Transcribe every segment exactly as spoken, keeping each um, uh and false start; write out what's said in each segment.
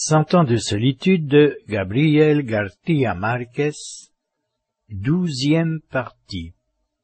Cent ans de solitude de Gabriel García Márquez, douzième partie.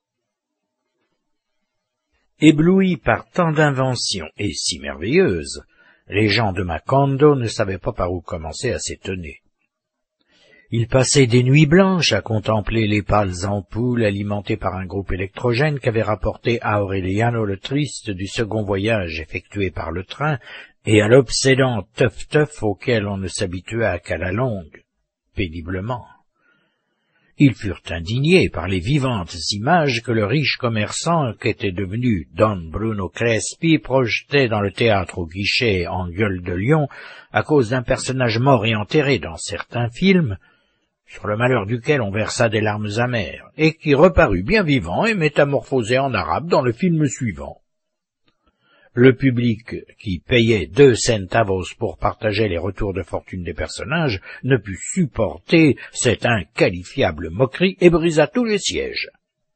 Éblouis par tant d'inventions et si merveilleuses, les gens de Macondo ne savaient pas par où commencer à s'étonner. Ils passaient des nuits blanches à contempler les pâles ampoules alimentées par un groupe électrogène qu'avait rapporté à Aureliano le Triste du second voyage effectué par le train et à l'obsédant teuf-teuf auquel on ne s'habitua qu'à la longue, péniblement. Ils furent indignés par les vivantes images que le riche commerçant qu'était devenu Don Bruno Crespi projetait dans le théâtre au guichet en gueule de lion à cause d'un personnage mort et enterré dans certains films, sur le malheur duquel on versa des larmes amères, et qui reparut bien vivant et métamorphosé en arabe dans le film suivant. Le public, qui payait deux centavos pour partager les retours de fortune des personnages, ne put supporter cette inqualifiable moquerie et brisa tous les sièges.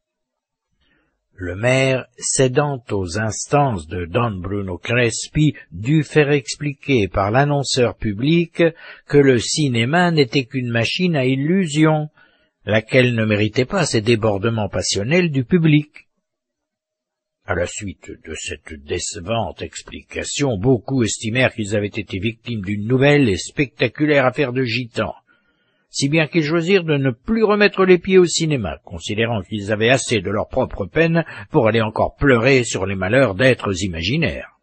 Le maire, cédant aux instances de Don Bruno Crespi, dut faire expliquer par l'annonceur public que le cinéma n'était qu'une machine à illusion, laquelle ne méritait pas ces débordements passionnels du public. À la suite de cette décevante explication, beaucoup estimèrent qu'ils avaient été victimes d'une nouvelle et spectaculaire affaire de gitans, si bien qu'ils choisirent de ne plus remettre les pieds au cinéma, considérant qu'ils avaient assez de leur propre peine pour aller encore pleurer sur les malheurs d'êtres imaginaires.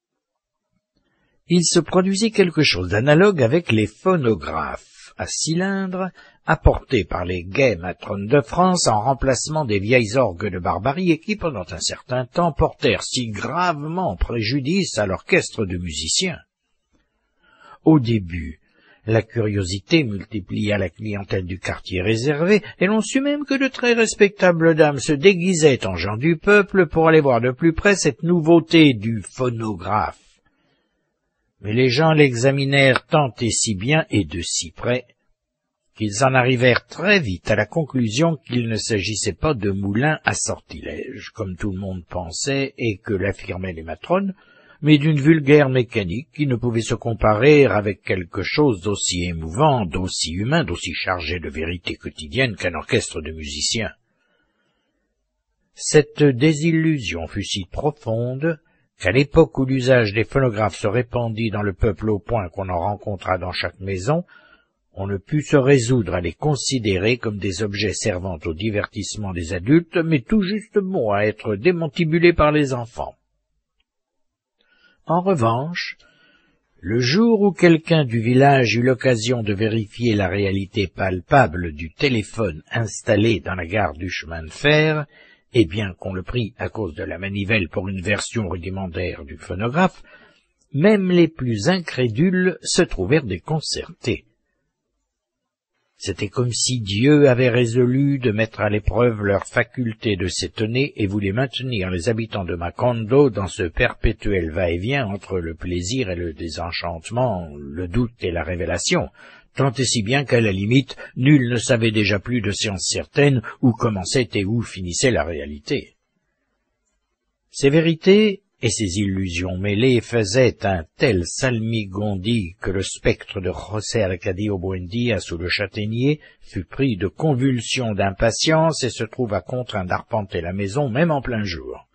Il se produisit quelque chose d'analogue avec les phonographes à cylindres apportés par les gaies matrones de France en remplacement des vieilles orgues de Barbarie et qui, pendant un certain temps, portèrent si gravement préjudice à l'orchestre de musiciens. Au début, la curiosité multiplia la clientèle du quartier réservé, et l'on sut même que de très respectables dames se déguisaient en gens du peuple pour aller voir de plus près cette nouveauté du phonographe. Mais les gens l'examinèrent tant et si bien et de si près qu'ils en arrivèrent très vite à la conclusion qu'il ne s'agissait pas de moulins à sortilèges, comme tout le monde pensait et que l'affirmaient les matrones, mais d'une vulgaire mécanique qui ne pouvait se comparer avec quelque chose d'aussi émouvant, d'aussi humain, d'aussi chargé de vérité quotidienne qu'un orchestre de musiciens. Cette désillusion fut si profonde qu'à l'époque où l'usage des phonographes se répandit dans le peuple au point qu'on en rencontra dans chaque maison, on ne put se résoudre à les considérer comme des objets servant au divertissement des adultes, mais tout juste bons à être démantibulés par les enfants. En revanche, le jour où quelqu'un du village eut l'occasion de vérifier la réalité palpable du téléphone installé dans la gare du chemin de fer, et bien qu'on le prît à cause de la manivelle pour une version rudimentaire du phonographe, même les plus incrédules se trouvèrent déconcertés. C'était comme si Dieu avait résolu de mettre à l'épreuve leur faculté de s'étonner et voulait maintenir les habitants de Macondo dans ce perpétuel va-et-vient entre le plaisir et le désenchantement, le doute et la révélation, tant et si bien qu'à la limite, nul ne savait déjà plus de science certaine où commençait et où finissait la réalité. Ces vérités et ces illusions mêlées faisaient un tel salmigondi que le spectre de José Arcadio Buendía sous le châtaignier fut pris de convulsions d'impatience et se trouva contraint d'arpenter la maison même en plein jour.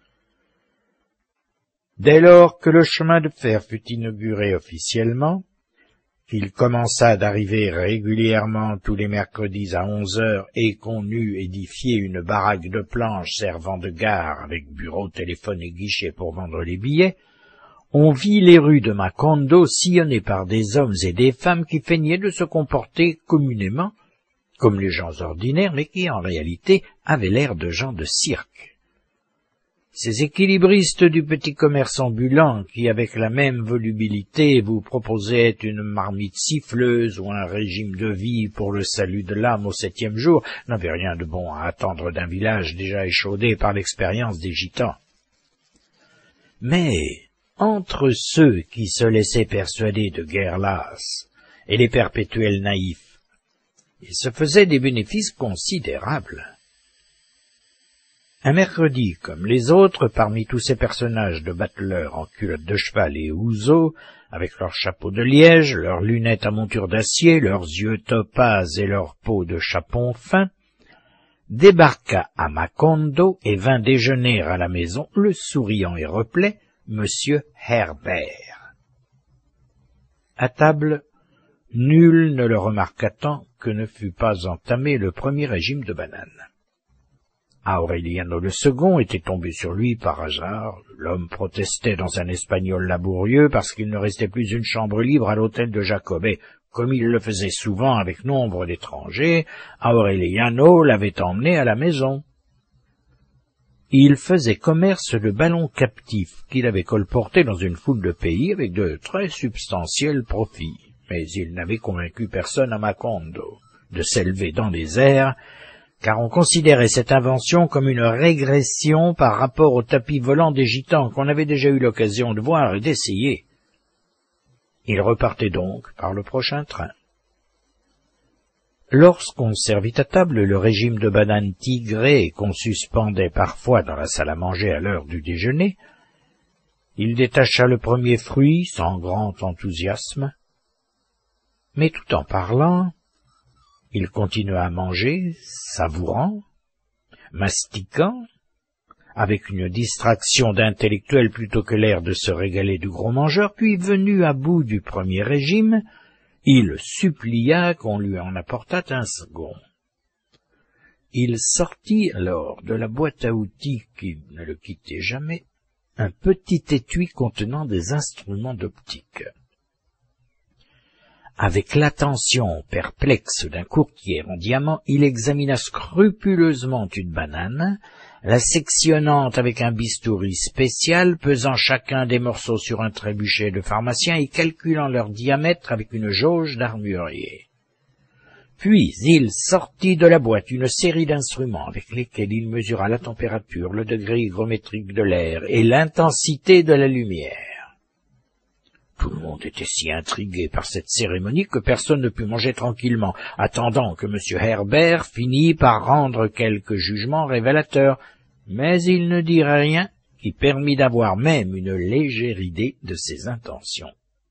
Dès lors que le chemin de fer fut inauguré officiellement, qu'il commença d'arriver régulièrement tous les mercredis à onze heures et qu'on eut édifié une baraque de planches servant de gare avec bureau, téléphone et guichet pour vendre les billets, on vit les rues de Macondo sillonnées par des hommes et des femmes qui feignaient de se comporter communément comme les gens ordinaires, mais qui en réalité avaient l'air de gens de cirque. Ces équilibristes du petit commerce ambulant qui, avec la même volubilité, vous proposaient une marmite siffleuse ou un régime de vie pour le salut de l'âme au septième jour, n'avaient rien de bon à attendre d'un village déjà échaudé par l'expérience des gitans. Mais, entre ceux qui se laissaient persuader de guerre lasse et les perpétuels naïfs, il se faisait des bénéfices considérables. Un mercredi, comme les autres, parmi tous ces personnages de bateleurs en culottes de cheval et houseaux, avec leurs chapeaux de liège, leurs lunettes à monture d'acier, leurs yeux topazes et leur peau de chapon fin, débarqua à Macondo et vint déjeuner à la maison le souriant et replet Monsieur Herbert. À table, nul ne le remarqua tant que ne fut pas entamé le premier régime de bananes. Aureliano le second était tombé sur lui par hasard. L'homme protestait dans un espagnol laborieux parce qu'il ne restait plus une chambre libre à l'hôtel de Jacob, et, comme il le faisait souvent avec nombre d'étrangers, Aureliano l'avait emmené à la maison. Il faisait commerce de ballons captifs qu'il avait colportés dans une foule de pays avec de très substantiels profits, mais il n'avait convaincu personne à Macondo de s'élever dans les airs, car on considérait cette invention comme une régression par rapport au tapis volant des gitans qu'on avait déjà eu l'occasion de voir et d'essayer. Il repartait donc par le prochain train. Lorsqu'on servit à table le régime de bananes tigrées qu'on suspendait parfois dans la salle à manger à l'heure du déjeuner, il détacha le premier fruit sans grand enthousiasme, mais tout en parlant, il continua à manger, savourant, mastiquant, avec une distraction d'intellectuel plutôt que l'air de se régaler du gros mangeur, puis venu à bout du premier régime, il supplia qu'on lui en apportât un second. Il sortit alors de la boîte à outils qui ne le quittait jamais, un petit étui contenant des instruments d'optique. Avec l'attention perplexe d'un courtier en diamant, il examina scrupuleusement une banane, la sectionnant avec un bistouri spécial, pesant chacun des morceaux sur un trébuchet de pharmacien et calculant leur diamètre avec une jauge d'armurier. Puis il sortit de la boîte une série d'instruments avec lesquels il mesura la température, le degré hygrométrique de l'air et l'intensité de la lumière. Tout le monde était si intrigué par cette cérémonie que personne ne put manger tranquillement, attendant que M. Herbert finît par rendre quelques jugements révélateurs, mais il ne dit rien qui permit d'avoir même une légère idée de ses intentions.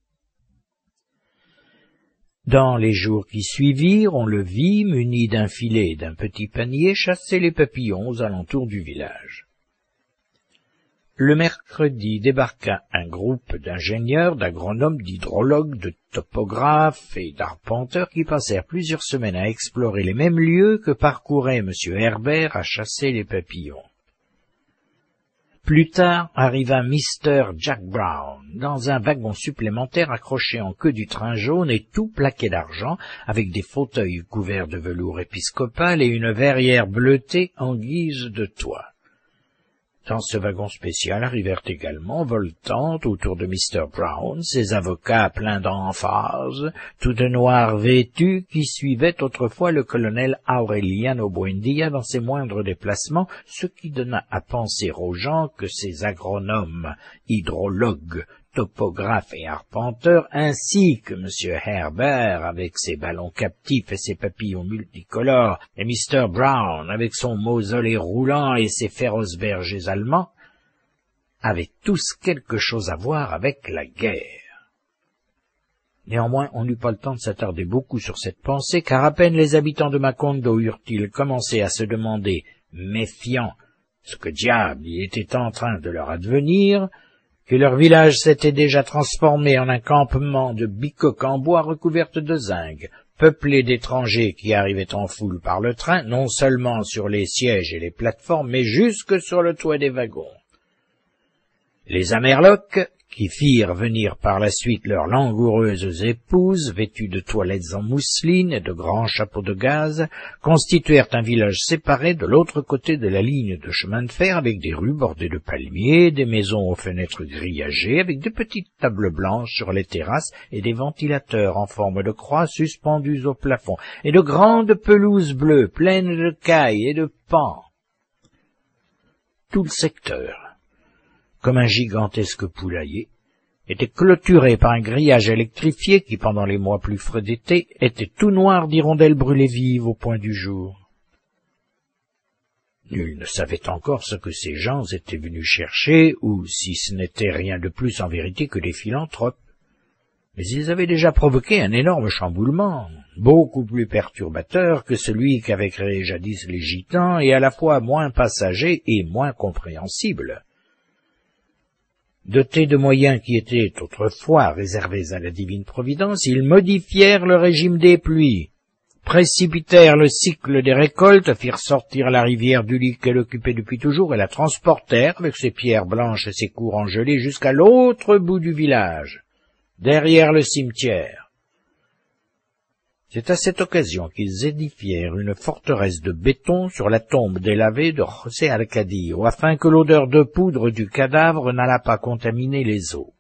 Dans les jours qui suivirent, on le vit, muni d'un filet et d'un petit panier, chasser les papillons aux alentours du village. Le mercredi débarqua un groupe d'ingénieurs, d'agronomes, d'hydrologues, de topographes et d'arpenteurs qui passèrent plusieurs semaines à explorer les mêmes lieux que parcourait M. Herbert à chasser les papillons. Plus tard arriva mister Jack Brown, dans un wagon supplémentaire accroché en queue du train jaune et tout plaqué d'argent, avec des fauteuils couverts de velours épiscopal et une verrière bleutée en guise de toit. Dans ce wagon spécial arrivèrent également, voltant autour de mister Brown, ses avocats pleins d'emphase, tout de noir vêtus, qui suivaient autrefois le colonel Aureliano Buendia dans ses moindres déplacements, ce qui donna à penser aux gens que ces agronomes, hydrologues, topographes et arpenteurs, ainsi que M. Herbert avec ses ballons captifs et ses papillons multicolores, et mister Brown avec son mausolée roulant et ses féroces bergers allemands, avaient tous quelque chose à voir avec la guerre. Néanmoins, on n'eut pas le temps de s'attarder beaucoup sur cette pensée, car à peine les habitants de Macondo eurent-ils commencé à se demander, méfiants, ce que diable y était en train de leur advenir, que leur village s'était déjà transformé en un campement de bicoques en bois recouvertes de zinc, peuplé d'étrangers qui arrivaient en foule par le train, non seulement sur les sièges et les plateformes, mais jusque sur le toit des wagons. Les Amerlocs, qui firent venir par la suite leurs langoureuses épouses, vêtues de toilettes en mousseline et de grands chapeaux de gaz, constituèrent un village séparé de l'autre côté de la ligne de chemin de fer, avec des rues bordées de palmiers, des maisons aux fenêtres grillagées, avec de petites tables blanches sur les terrasses et des ventilateurs en forme de croix suspendus au plafond, et de grandes pelouses bleues pleines de cailles et de pans. Tout le secteur, comme un gigantesque poulailler, était clôturé par un grillage électrifié qui, pendant les mois plus frais d'été, était tout noir d'hirondelles brûlées vives au point du jour. Nul ne savait encore ce que ces gens étaient venus chercher, ou si ce n'était rien de plus en vérité que des philanthropes. Mais ils avaient déjà provoqué un énorme chamboulement, beaucoup plus perturbateur que celui qu'avaient créé jadis les gitans, et à la fois moins passager et moins compréhensible. Dotés de moyens qui étaient autrefois réservés à la divine providence, ils modifièrent le régime des pluies, précipitèrent le cycle des récoltes, firent sortir la rivière du lit qu'elle occupait depuis toujours et la transportèrent avec ses pierres blanches et ses courants gelés jusqu'à l'autre bout du village, derrière le cimetière. C'est à cette occasion qu'ils édifièrent une forteresse de béton sur la tombe délavée de José Alcadio, afin que l'odeur de poudre du cadavre n'allât pas contaminer les eaux.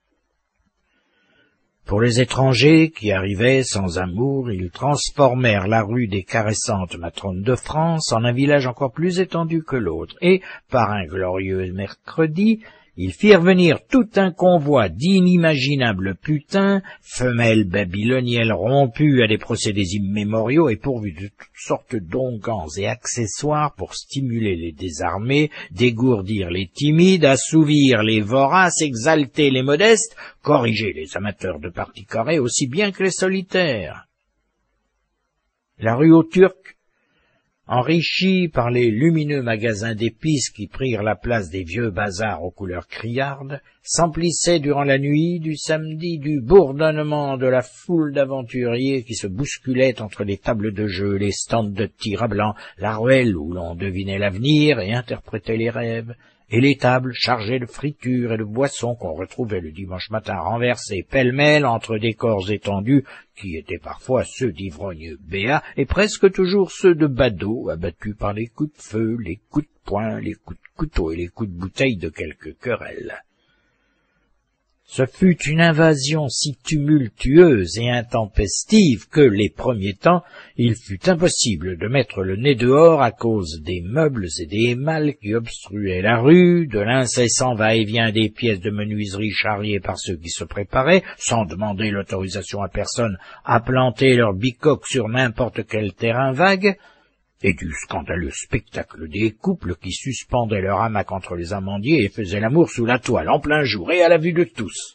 Pour les étrangers qui arrivaient sans amour, ils transformèrent la rue des caressantes matrones de France en un village encore plus étendu que l'autre, et, par un glorieux mercredi, ils firent venir tout un convoi d'inimaginables putains, femelles babyloniennes rompues à des procédés immémoriaux et pourvues de toutes sortes d'onguents et accessoires pour stimuler les désarmés, dégourdir les timides, assouvir les voraces, exalter les modestes, corriger les amateurs de parties carrées aussi bien que les solitaires. La rue aux Turcs, enrichie par les lumineux magasins d'épices qui prirent la place des vieux bazars aux couleurs criardes, s'emplissait durant la nuit du samedi du bourdonnement de la foule d'aventuriers qui se bousculaient entre les tables de jeu, les stands de tir à blanc, la ruelle où l'on devinait l'avenir et interprétait les rêves, et les tables chargées de fritures et de boissons qu'on retrouvait le dimanche matin renversées pêle-mêle entre des corps étendus, qui étaient parfois ceux d'ivrognes béats, et presque toujours ceux de badauds, abattus par les coups de feu, les coups de poing, les coups de couteau et les coups de bouteille de quelques querelles. Ce fut une invasion si tumultueuse et intempestive que, les premiers temps, il fut impossible de mettre le nez dehors à cause des meubles et des malles qui obstruaient la rue, de l'incessant va-et-vient des pièces de menuiserie charriées par ceux qui se préparaient, sans demander l'autorisation à personne, à planter leur bicoque sur n'importe quel terrain vague, et du scandaleux spectacle des couples qui suspendaient leur hamac entre les amandiers et faisaient l'amour sous la toile en plein jour et à la vue de tous.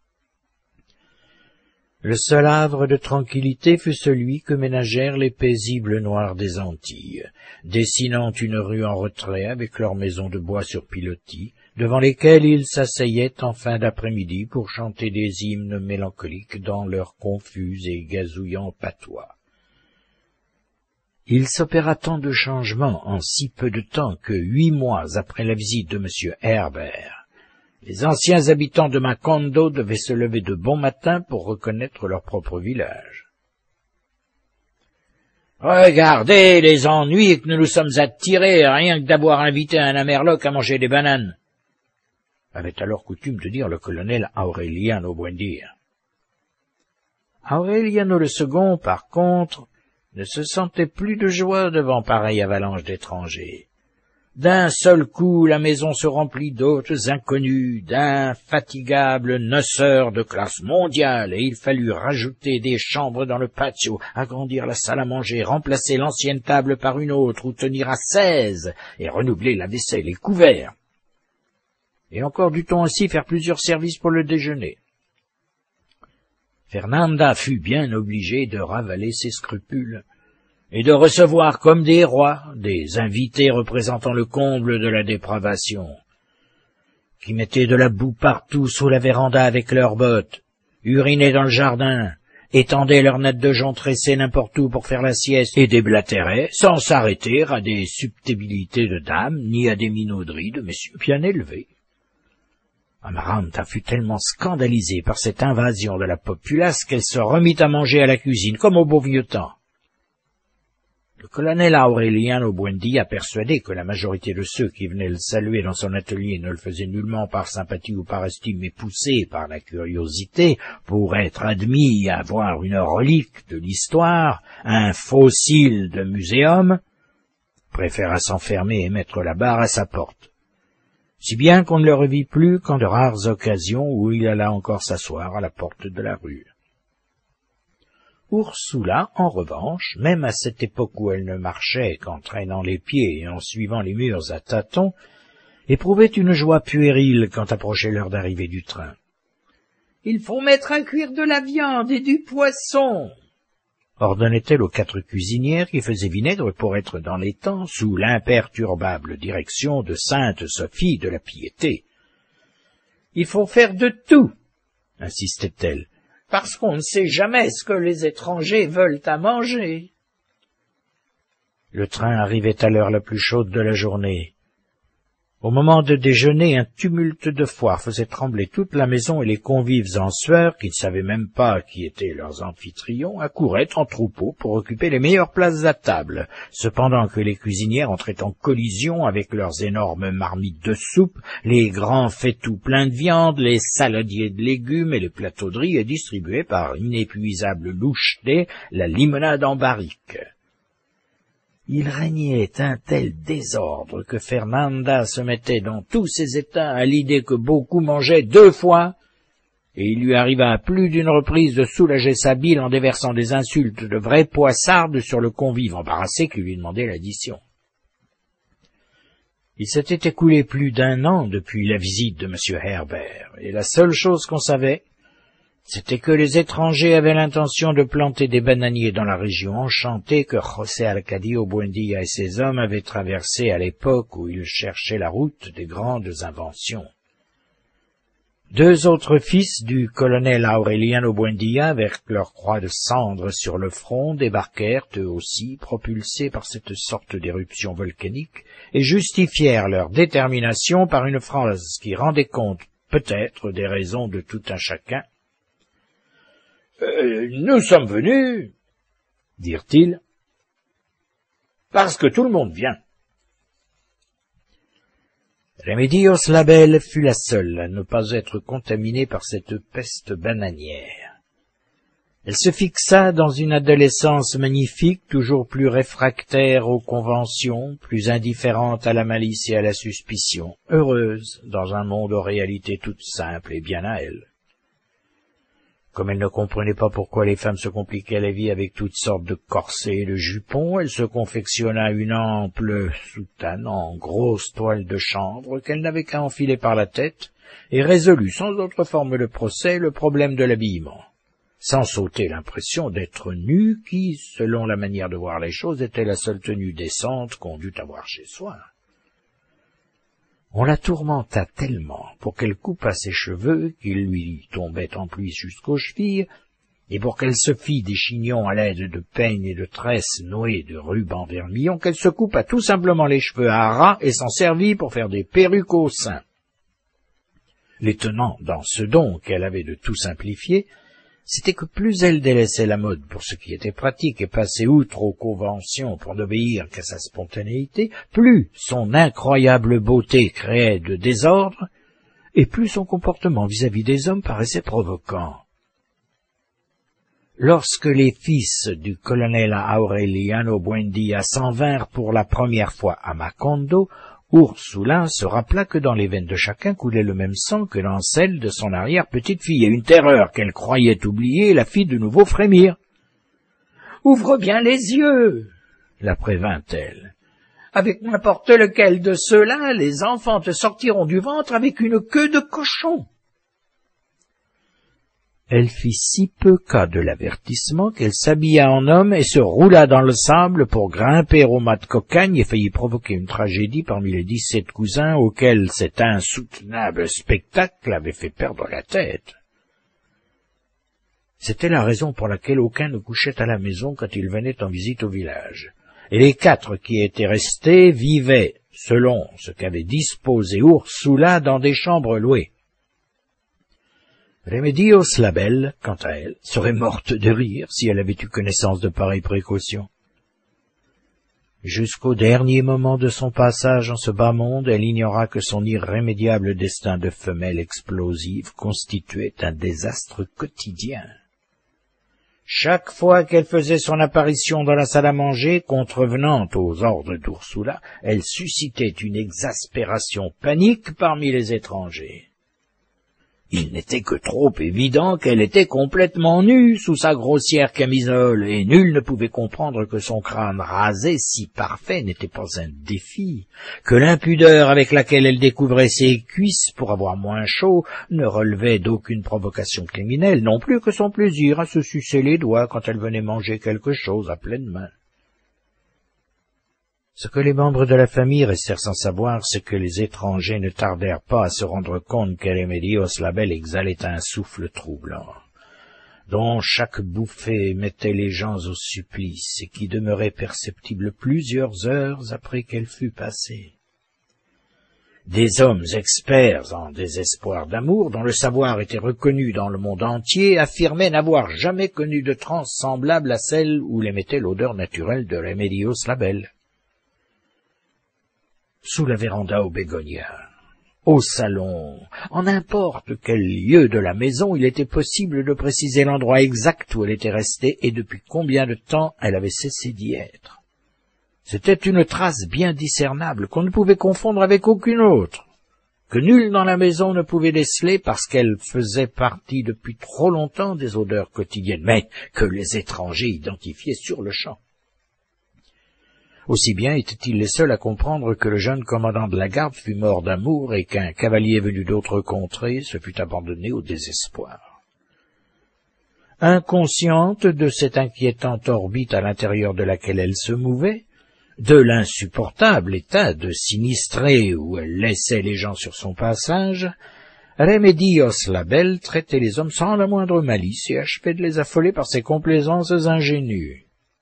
Le seul havre de tranquillité fut celui que ménagèrent les paisibles Noirs des Antilles, dessinant une rue en retrait avec leurs maisons de bois sur pilotis, devant lesquelles ils s'asseyaient en fin d'après-midi pour chanter des hymnes mélancoliques dans leur confus et gazouillant patois. Il s'opéra tant de changements en si peu de temps que, huit mois après la visite de M. Herbert, les anciens habitants de Macondo devaient se lever de bon matin pour reconnaître leur propre village. « Regardez les ennuis que nous nous sommes attirés, rien que d'avoir invité un Amerloc à manger des bananes !» avait alors coutume de dire le colonel Aureliano Buendia. Aureliano le second, par contre, ne se sentait plus de joie devant pareille avalanche d'étrangers. D'un seul coup, la maison se remplit d'hôtes inconnus, d'infatigables noceurs de classe mondiale, et il fallut rajouter des chambres dans le patio, agrandir la salle à manger, remplacer l'ancienne table par une autre, ou tenir à seize, et renouveler la vaisselle et couverts. Et encore dut-on ainsi faire plusieurs services pour le déjeuner. Fernanda fut bien obligée de ravaler ses scrupules et de recevoir comme des rois des invités représentant le comble de la dépravation, qui mettaient de la boue partout sous la véranda avec leurs bottes, urinaient dans le jardin, étendaient leurs nattes de jonc tressées n'importe où pour faire la sieste et déblatéraient, sans s'arrêter à des subtilités de dames ni à des minauderies de messieurs bien élevés. Amaranta fut tellement scandalisée par cette invasion de la populace qu'elle se remit à manger à la cuisine, comme au beau vieux temps. Le colonel Aureliano Buendia, persuadé que la majorité de ceux qui venaient le saluer dans son atelier ne le faisaient nullement par sympathie ou par estime, mais poussés par la curiosité pour être admis à voir une relique de l'histoire, un fossile de muséum, préféra s'enfermer et mettre la barre à sa porte. Si bien qu'on ne le revit plus qu'en de rares occasions où il alla encore s'asseoir à la porte de la rue. Ursula, en revanche, même à cette époque où elle ne marchait qu'en traînant les pieds et en suivant les murs à tâtons, éprouvait une joie puérile quand approchait l'heure d'arrivée du train. « Il faut mettre à cuire de la viande et du poisson !» ordonnait-elle aux quatre cuisinières qui faisaient vinaigre pour être dans les temps sous l'imperturbable direction de sainte Sophie de la Piété. « Il faut faire de tout !» insistait-elle, « parce qu'on ne sait jamais ce que les étrangers veulent à manger. » Le train arrivait à l'heure la plus chaude de la journée. Au moment de déjeuner, un tumulte de foire faisait trembler toute la maison et les convives en sueur, qui ne savaient même pas qui étaient leurs amphitryon, accouraient en troupeau pour occuper les meilleures places à table, cependant que les cuisinières entraient en collision avec leurs énormes marmites de soupe, les grands faitous pleins de viande, les saladiers de légumes et les plateaux de riz, et distribuaient par inépuisable loucheté la limonade en barrique. Il régnait un tel désordre que Fernanda se mettait dans tous ses états à l'idée que beaucoup mangeaient deux fois, et il lui arriva à plus d'une reprise de soulager sa bile en déversant des insultes de vraies poissardes sur le convive embarrassé qui lui demandait l'addition. Il s'était écoulé plus d'un an depuis la visite de M. Herbert, et la seule chose qu'on savait, c'était que les étrangers avaient l'intention de planter des bananiers dans la région enchantée que José Arcadio Buendía et ses hommes avaient traversée à l'époque où ils cherchaient la route des grandes inventions. Deux autres fils du colonel Aureliano Buendía, avec leur croix de cendre sur le front, débarquèrent eux aussi, propulsés par cette sorte d'éruption volcanique, et justifièrent leur détermination par une phrase qui rendait compte peut-être des raisons de tout un chacun. Euh, « Nous sommes venus, dirent-ils, parce que tout le monde vient. » Remedios la Belle fut la seule à ne pas être contaminée par cette peste bananière. Elle se fixa dans une adolescence magnifique, toujours plus réfractaire aux conventions, plus indifférente à la malice et à la suspicion, heureuse dans un monde aux réalités toutes simples et bien à elle. Comme elle ne comprenait pas pourquoi les femmes se compliquaient la vie avec toutes sortes de corsets et de jupons, elle se confectionna une ample soutane en grosse toile de chanvre qu'elle n'avait qu'à enfiler par la tête et résolut sans autre forme de procès le problème de l'habillement, sans s'ôter l'impression d'être nue qui, selon la manière de voir les choses, était la seule tenue décente qu'on dût avoir chez soi. On la tourmenta tellement pour qu'elle coupât ses cheveux, qu'ils lui tombaient en pluie jusqu'aux chevilles, et pour qu'elle se fît des chignons à l'aide de peignes et de tresses nouées de rubans vermillon, qu'elle se coupa tout simplement les cheveux à ras et s'en servit pour faire des perruques au sein. L'étonnant dans ce don qu'elle avait de tout simplifier, c'était que plus elle délaissait la mode pour ce qui était pratique et passait outre aux conventions pour n'obéir qu'à sa spontanéité, plus son incroyable beauté créait de désordre, et plus son comportement vis-à-vis des hommes paraissait provoquant. Lorsque les fils du colonel Aureliano Buendía s'en vinrent pour la première fois à Macondo, Ursula se rappela que dans les veines de chacun coulait le même sang que dans celle de son arrière-petite-fille, et une terreur qu'elle croyait oublier la fit de nouveau frémir. « Ouvre bien les yeux !» la prévint-elle. « Avec n'importe lequel de ceux-là, les enfants te sortiront du ventre avec une queue de cochon !» Elle fit si peu cas de l'avertissement qu'elle s'habilla en homme et se roula dans le sable pour grimper au mât de cocagne et faillit provoquer une tragédie parmi les dix-sept cousins auxquels cet insoutenable spectacle avait fait perdre la tête. C'était la raison pour laquelle aucun ne couchait à la maison quand il venait en visite au village, et les quatre qui étaient restés vivaient, selon ce qu'avait disposé Ursula, dans des chambres louées. Remedios la Belle, quant à elle, serait morte de rire si elle avait eu connaissance de pareilles précautions. Jusqu'au dernier moment de son passage en ce bas monde, elle ignora que son irrémédiable destin de femelle explosive constituait un désastre quotidien. Chaque fois qu'elle faisait son apparition dans la salle à manger, contrevenant aux ordres d'Ursula, elle suscitait une exaspération panique parmi les étrangers. Il n'était que trop évident qu'elle était complètement nue sous sa grossière camisole, et nul ne pouvait comprendre que son crâne rasé si parfait n'était pas un défi, que l'impudeur avec laquelle elle découvrait ses cuisses pour avoir moins chaud ne relevait d'aucune provocation criminelle, non plus que son plaisir à se sucer les doigts quand elle venait manger quelque chose à pleine main. Ce que les membres de la famille restèrent sans savoir, c'est que les étrangers ne tardèrent pas à se rendre compte que Remedios la Belle exhalait un souffle troublant, dont chaque bouffée mettait les gens au supplice et qui demeurait perceptible plusieurs heures après qu'elle fut passée. Des hommes experts en désespoir d'amour, dont le savoir était reconnu dans le monde entier, affirmaient n'avoir jamais connu de transe semblable à celle où les mettait l'odeur naturelle de Remedios la Belle. Sous la véranda aux bégonias, au salon, en n'importe quel lieu de la maison, il était possible de préciser l'endroit exact où elle était restée et depuis combien de temps elle avait cessé d'y être. C'était une trace bien discernable qu'on ne pouvait confondre avec aucune autre, que nul dans la maison ne pouvait déceler parce qu'elle faisait partie depuis trop longtemps des odeurs quotidiennes, mais que les étrangers identifiaient sur le champ. Aussi bien étaient-ils les seuls à comprendre que le jeune commandant de la garde fut mort d'amour et qu'un cavalier venu d'autres contrées se fut abandonné au désespoir. Inconsciente de cette inquiétante orbite à l'intérieur de laquelle elle se mouvait, de l'insupportable état de sinistré où elle laissait les gens sur son passage, Remedios la Belle traitait les hommes sans la moindre malice et achevait de les affoler par ses complaisances ingénues.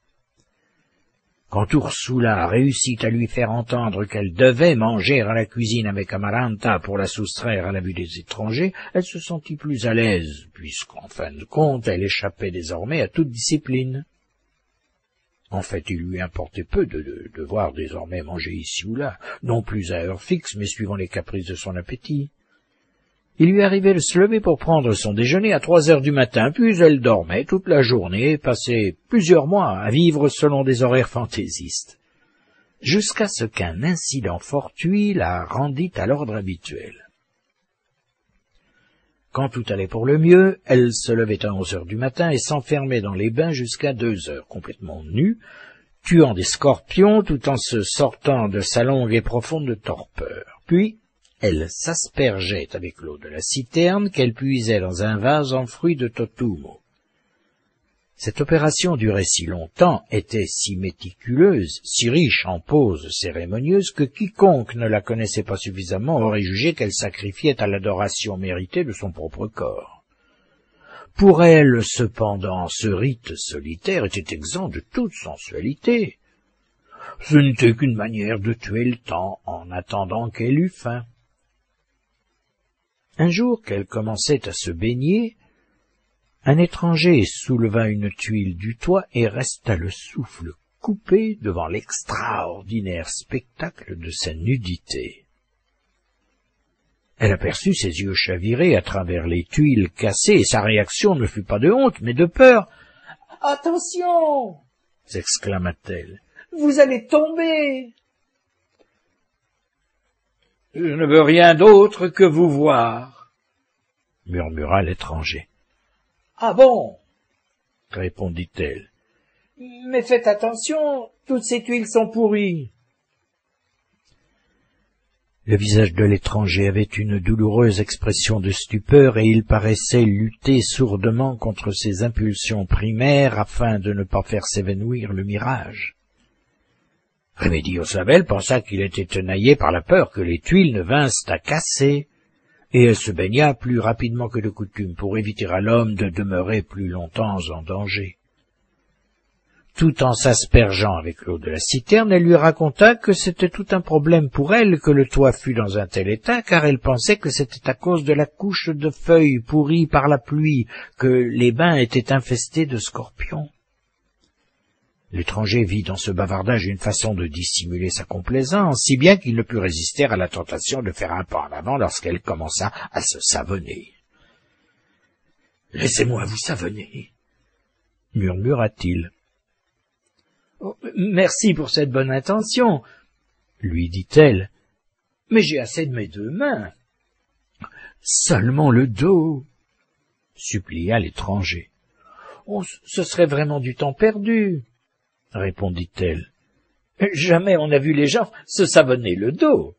Quand Ursula réussit à lui faire entendre qu'elle devait manger à la cuisine avec Amaranta pour la soustraire à la vue des étrangers, elle se sentit plus à l'aise, puisqu'en fin de compte, elle échappait désormais à toute discipline. En fait, il lui importait peu de, de devoir désormais manger ici ou là, non plus à heure fixe, mais suivant les caprices de son appétit. Il lui arrivait de se lever pour prendre son déjeuner à trois heures du matin, puis elle dormait toute la journée et passait plusieurs mois à vivre selon des horaires fantaisistes, jusqu'à ce qu'un incident fortuit la rendit à l'ordre habituel. Quand tout allait pour le mieux, elle se levait à onze heures du matin et s'enfermait dans les bains jusqu'à deux heures, complètement nue, tuant des scorpions tout en se sortant de sa longue et profonde torpeur. Puis, elle s'aspergeait avec l'eau de la citerne qu'elle puisait dans un vase en fruits de totumo. Cette opération durait si longtemps, était si méticuleuse, si riche en poses cérémonieuses, que quiconque ne la connaissait pas suffisamment aurait jugé qu'elle sacrifiait à l'adoration méritée de son propre corps. Pour elle, cependant, ce rite solitaire était exempt de toute sensualité. Ce n'était qu'une manière de tuer le temps en attendant qu'elle eût faim. Un jour qu'elle commençait à se baigner, un étranger souleva une tuile du toit et resta le souffle coupé devant l'extraordinaire spectacle de sa nudité. Elle aperçut ses yeux chavirer à travers les tuiles cassées, et sa réaction ne fut pas de honte, mais de peur. « Attention !» s'exclama-t-elle. « Vous allez tomber !»« Je ne veux rien d'autre que vous voir, » murmura l'étranger. « Ah bon ?» répondit-elle. « Mais faites attention, toutes ces tuiles sont pourries. » Le visage de l'étranger avait une douloureuse expression de stupeur et il paraissait lutter sourdement contre ses impulsions primaires afin de ne pas faire s'évanouir le mirage. Remedios la Belle pensa qu'il était tenaillé par la peur que les tuiles ne vinssent à casser, et elle se baigna plus rapidement que de coutume pour éviter à l'homme de demeurer plus longtemps en danger. Tout en s'aspergeant avec l'eau de la citerne, elle lui raconta que c'était tout un problème pour elle que le toit fût dans un tel état, car elle pensait que c'était à cause de la couche de feuilles pourries par la pluie que les bains étaient infestés de scorpions. L'étranger vit dans ce bavardage une façon de dissimuler sa complaisance, si bien qu'il ne put résister à la tentation de faire un pas en avant lorsqu'elle commença à se savonner. « Laissez-moi vous savonner, » murmura-t-il. Oh, « Merci pour cette bonne intention, » lui dit-elle, « mais j'ai assez de mes deux mains. » Seulement le dos, supplia l'étranger. Oh, ce serait vraiment du temps perdu, répondit-elle. Jamais on n'a vu les gens se savonner le dos.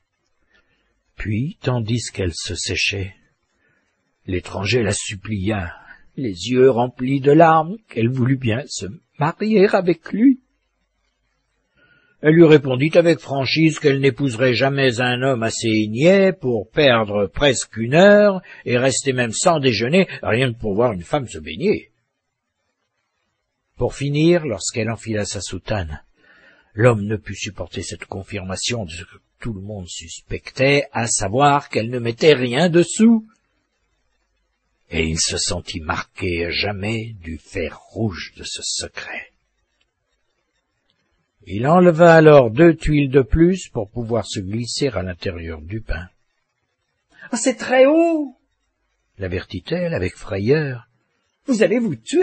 Puis, tandis qu'elle se séchait, l'étranger la supplia, les yeux remplis de larmes, qu'elle voulut bien se marier avec lui. Elle lui répondit avec franchise qu'elle n'épouserait jamais un homme assez niais pour perdre presque une heure et rester même sans déjeuner, rien que pour voir une femme se baigner. Pour finir, lorsqu'elle enfila sa soutane, l'homme ne put supporter cette confirmation de ce que tout le monde suspectait, à savoir qu'elle ne mettait rien dessous. Et il se sentit marqué à jamais du fer rouge de ce secret. Il enleva alors deux tuiles de plus pour pouvoir se glisser à l'intérieur du pain. « Ah, c'est très haut !» l'avertit-elle avec frayeur. « Vous allez vous tuer !»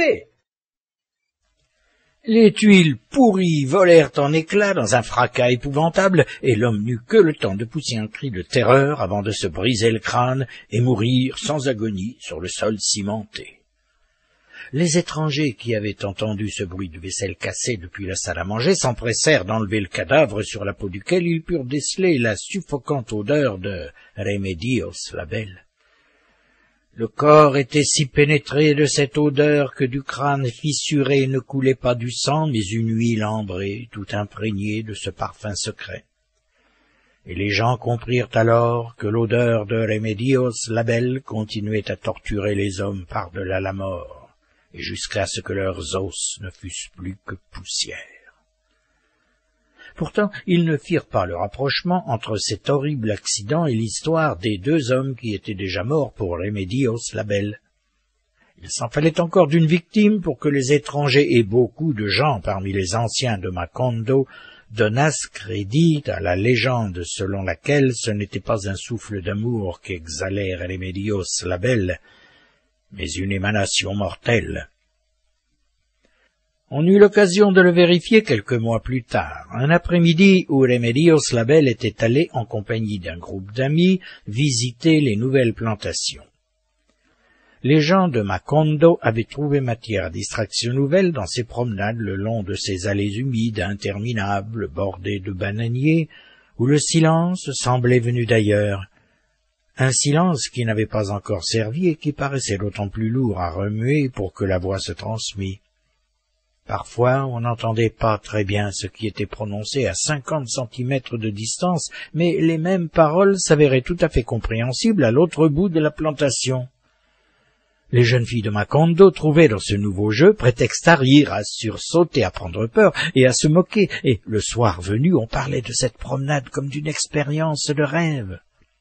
Les tuiles pourries volèrent en éclats dans un fracas épouvantable, et l'homme n'eut que le temps de pousser un cri de terreur avant de se briser le crâne et mourir sans agonie sur le sol cimenté. Les étrangers qui avaient entendu ce bruit de vaisselle cassée depuis la salle à manger s'empressèrent d'enlever le cadavre sur la peau duquel ils purent déceler la suffocante odeur de Remedios la Belle. Le corps était si pénétré de cette odeur que du crâne fissuré ne coulait pas du sang, mais une huile ambrée, tout imprégnée de ce parfum secret. Et les gens comprirent alors que l'odeur de Remedios la Belle continuait à torturer les hommes par-delà la mort, et jusqu'à ce que leurs os ne fussent plus que poussière. Pourtant, ils ne firent pas le rapprochement entre cet horrible accident et l'histoire des deux hommes qui étaient déjà morts pour Remedios la Belle. Il s'en fallait encore d'une victime pour que les étrangers et beaucoup de gens parmi les anciens de Macondo donnassent crédit à la légende selon laquelle ce n'était pas un souffle d'amour qu'exhalait Remedios la Belle, mais une émanation mortelle. On eut l'occasion de le vérifier quelques mois plus tard, un après-midi où Remedios la Belle était allé en compagnie d'un groupe d'amis visiter les nouvelles plantations. Les gens de Macondo avaient trouvé matière à distraction nouvelle dans ces promenades le long de ces allées humides interminables bordées de bananiers, où le silence semblait venu d'ailleurs, un silence qui n'avait pas encore servi et qui paraissait d'autant plus lourd à remuer pour que la voix se transmît. Parfois, on n'entendait pas très bien ce qui était prononcé à cinquante centimètres de distance, mais les mêmes paroles s'avéraient tout à fait compréhensibles à l'autre bout de la plantation. Les jeunes filles de Macondo trouvaient dans ce nouveau jeu prétexte à rire, à sursauter, à prendre peur et à se moquer, et le soir venu, on parlait de cette promenade comme d'une expérience de rêve.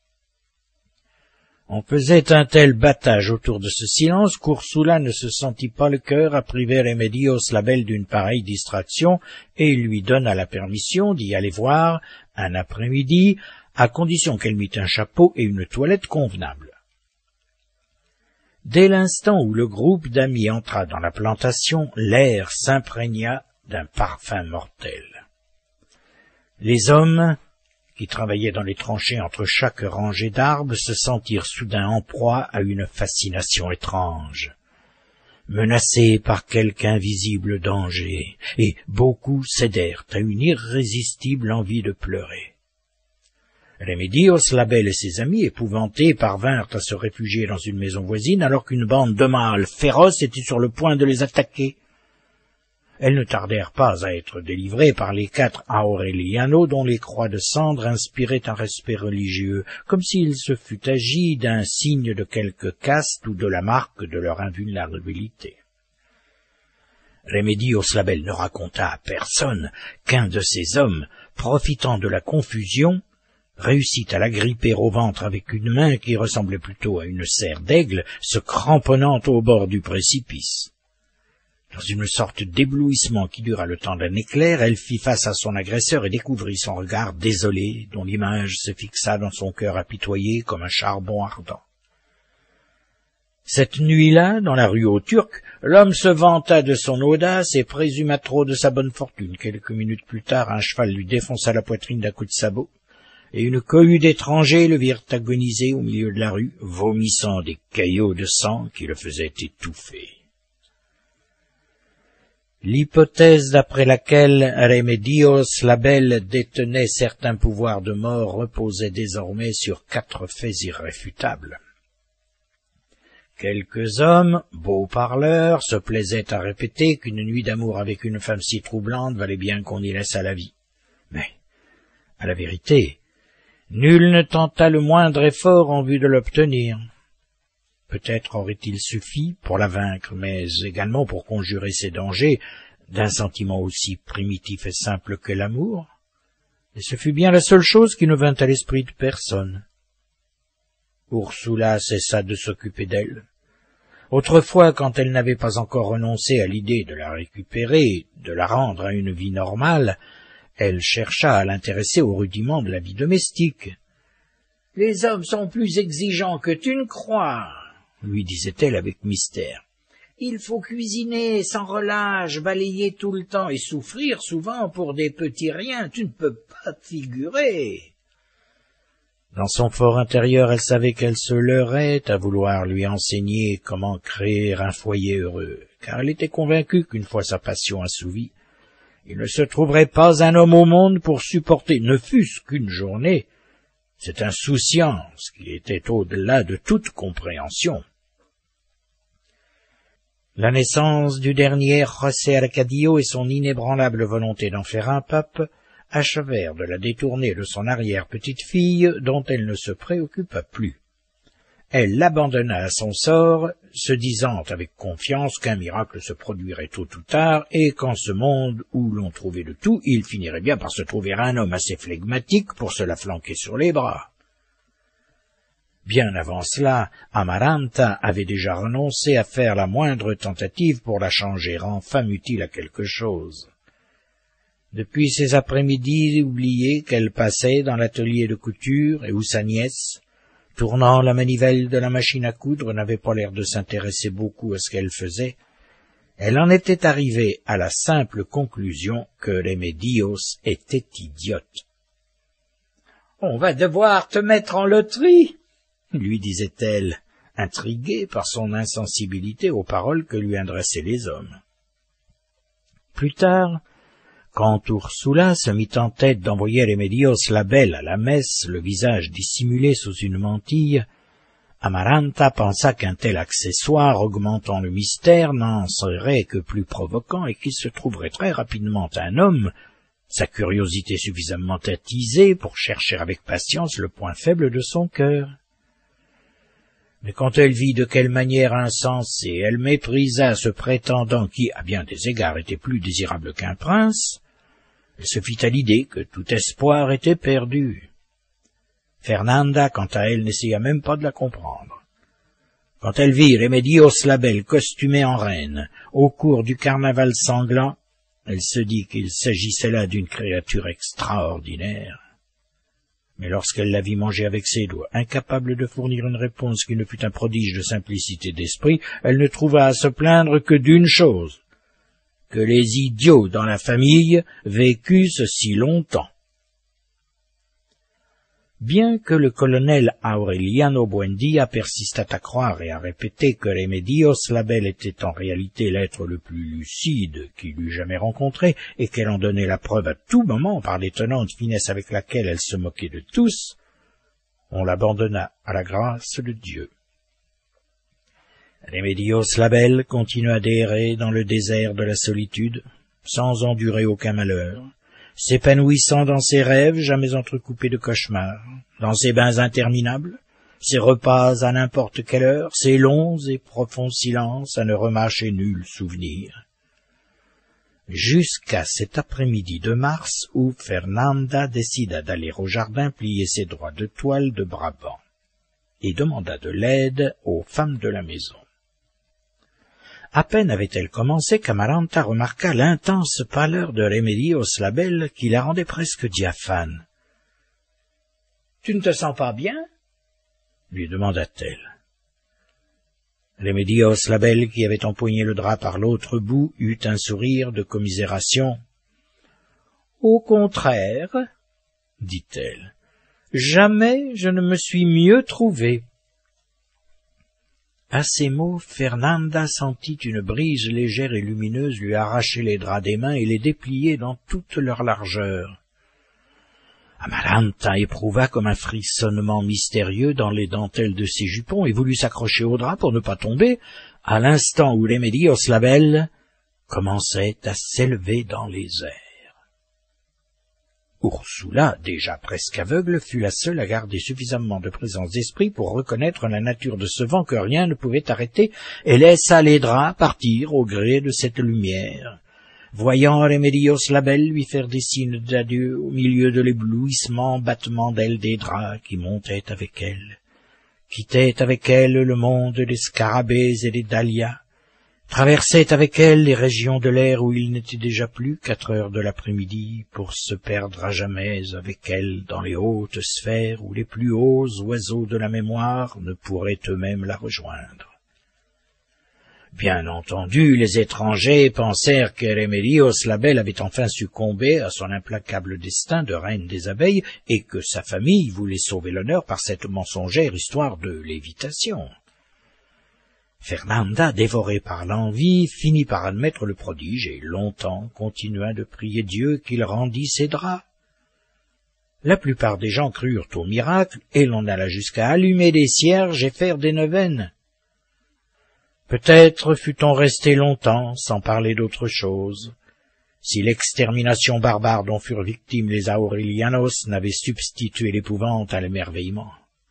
On faisait un tel battage autour de ce silence qu'Ursula ne se sentit pas le cœur à priver Remedios la Belle d'une pareille distraction et lui donna la permission d'y aller voir un après-midi, à condition qu'elle mît un chapeau et une toilette convenables. Dès l'instant où le groupe d'amis entra dans la plantation, l'air s'imprégna d'un parfum mortel. Les hommes qui travaillaient dans les tranchées entre chaque rangée d'arbres se sentirent soudain en proie à une fascination étrange, menacés par quelque invisible danger, et beaucoup cédèrent à une irrésistible envie de pleurer. Remedios la Belle et ses amis, épouvantés, parvinrent à se réfugier dans une maison voisine alors qu'une bande de mâles féroces était sur le point de les attaquer. Elles ne tardèrent pas à être délivrées par les quatre Aureliano dont les croix de cendre inspiraient un respect religieux, comme s'il se fût agi d'un signe de quelque caste ou de la marque de leur invulnérabilité. Remedios la Belle ne raconta à personne qu'un de ces hommes, profitant de la confusion, réussit à la gripper au ventre avec une main qui ressemblait plutôt à une serre d'aigle, se cramponnant au bord du précipice. Dans une sorte d'éblouissement qui dura le temps d'un éclair, elle fit face à son agresseur et découvrit son regard désolé, dont l'image se fixa dans son cœur apitoyé comme un charbon ardent. Cette nuit-là, dans la rue aux Turcs, l'homme se vanta de son audace et présuma trop de sa bonne fortune. Quelques minutes plus tard, un cheval lui défonça la poitrine d'un coup de sabot, et une cohue d'étrangers le virent agoniser au milieu de la rue, vomissant des caillots de sang qui le faisaient étouffer. L'hypothèse d'après laquelle Remedios la Belle détenait certains pouvoirs de mort reposait désormais sur quatre faits irréfutables. Quelques hommes, beaux parleurs, se plaisaient à répéter qu'une nuit d'amour avec une femme si troublante valait bien qu'on y laissât la vie. Mais, à la vérité, nul ne tenta le moindre effort en vue de l'obtenir. Peut-être aurait-il suffi pour la vaincre, mais également pour conjurer ses dangers d'un sentiment aussi primitif et simple que l'amour, et ce fut bien la seule chose qui ne vint à l'esprit de personne. Ursula cessa de s'occuper d'elle. Autrefois, quand elle n'avait pas encore renoncé à l'idée de la récupérer, de la rendre à une vie normale, elle chercha à l'intéresser aux rudiments de la vie domestique. « Les hommes sont plus exigeants que tu ne crois », lui disait-elle avec mystère. « Il faut cuisiner sans relâche, balayer tout le temps et souffrir souvent pour des petits riens, tu ne peux pas te figurer. » Dans son fort intérieur, elle savait qu'elle se leurrait à vouloir lui enseigner comment créer un foyer heureux, car elle était convaincue qu'une fois sa passion assouvie, il ne se trouverait pas un homme au monde pour supporter, ne fût-ce qu'une journée, cette insouciance qui était au-delà de toute compréhension. La naissance du dernier José Arcadio et son inébranlable volonté d'en faire un pape achevèrent de la détourner de son arrière-petite-fille dont elle ne se préoccupa plus. Elle l'abandonna à son sort, se disant avec confiance qu'un miracle se produirait tôt ou tard, et qu'en ce monde où l'on trouvait de tout, il finirait bien par se trouver un homme assez flegmatique pour se la flanquer sur les bras. Bien avant cela, Amaranta avait déjà renoncé à faire la moindre tentative pour la changer en femme utile à quelque chose. Depuis ces après-midi oubliés qu'elle passait dans l'atelier de couture et où sa nièce, tournant la manivelle de la machine à coudre, n'avait pas l'air de s'intéresser beaucoup à ce qu'elle faisait, elle en était arrivée à la simple conclusion que Remedios était idiote. « On va devoir te mettre en loterie !» lui disait-elle, intriguée par son insensibilité aux paroles que lui adressaient les hommes. Plus tard, quand Ursula se mit en tête d'envoyer Remedios la Belle à la messe, le visage dissimulé sous une mantille, Amaranta pensa qu'un tel accessoire, augmentant le mystère, n'en serait que plus provoquant et qu'il se trouverait très rapidement un homme, sa curiosité suffisamment attisée pour chercher avec patience le point faible de son cœur. Mais quand elle vit de quelle manière insensée elle méprisa ce prétendant qui, à bien des égards, était plus désirable qu'un prince, elle se fit à l'idée que tout espoir était perdu. Fernanda, quant à elle, n'essaya même pas de la comprendre. Quand elle vit Remedios la Belle costumée en reine, au cours du carnaval sanglant, elle se dit qu'il s'agissait là d'une créature extraordinaire. Mais lorsqu'elle la vit manger avec ses doigts, incapable de fournir une réponse qui ne fût un prodige de simplicité d'esprit, elle ne trouva à se plaindre que d'une chose, que les idiots dans la famille vécussent si longtemps. Bien que le colonel Aureliano Buendia persistât à croire et à répéter que Remedios la Belle était en réalité l'être le plus lucide qu'il eût jamais rencontré, et qu'elle en donnait la preuve à tout moment par l'étonnante finesse avec laquelle elle se moquait de tous, on l'abandonna à la grâce de Dieu. Remedios la Belle continua d'errer dans le désert de la solitude, sans endurer aucun malheur, s'épanouissant dans ses rêves jamais entrecoupés de cauchemars, dans ses bains interminables, ses repas à n'importe quelle heure, ses longs et profonds silences à ne remâcher nul souvenir. Jusqu'à cet après-midi de mars où Fernanda décida d'aller au jardin plier ses droits de toile de Brabant et demanda de l'aide aux femmes de la maison. À peine avait-elle commencé qu'Amaranta remarqua l'intense pâleur de Remedios la Belle qui la rendait presque diaphane. « Tu ne te sens pas bien ?» lui demanda-t-elle. Remedios la Belle, qui avait empoigné le drap par l'autre bout, eut un sourire de commisération. « Au contraire, dit-elle, Jamais je ne me suis mieux trouvé. » À ces mots, Fernanda sentit une brise légère et lumineuse lui arracher les draps des mains et les déplier dans toute leur largeur. Amaranta éprouva comme un frissonnement mystérieux dans les dentelles de ses jupons et voulut s'accrocher au drap pour ne pas tomber, à l'instant où Remedios la Belle commençait à s'élever dans les airs. Ursula, déjà presque aveugle, fut la seule à garder suffisamment de présence d'esprit pour reconnaître la nature de ce vent que rien ne pouvait arrêter, et laissa les draps partir au gré de cette lumière. Voyant Remedios la Belle lui faire des signes d'adieu au milieu de l'éblouissement battement d'ailes des draps qui montaient avec elle, quittaient avec elle le monde des scarabées et des dahlias, traversait avec elle les régions de l'air où il n'était déjà plus quatre heures de l'après-midi pour se perdre à jamais avec elle dans les hautes sphères où les plus hauts oiseaux de la mémoire ne pourraient eux-mêmes la rejoindre. Bien entendu, les étrangers pensèrent que Remedios la Belle avait enfin succombé à son implacable destin de reine des abeilles et que sa famille voulait sauver l'honneur par cette mensongère histoire de lévitation. Fernanda, dévorée par l'envie, finit par admettre le prodige et longtemps continua de prier Dieu qu'il rendît ses draps. La plupart des gens crurent au miracle et l'on alla jusqu'à allumer des cierges et faire des neuvaines. Peut-être fut-on resté longtemps sans parler d'autre chose, si l'extermination barbare dont furent victimes les Aurelianos n'avait substitué l'épouvante à l'émerveillement.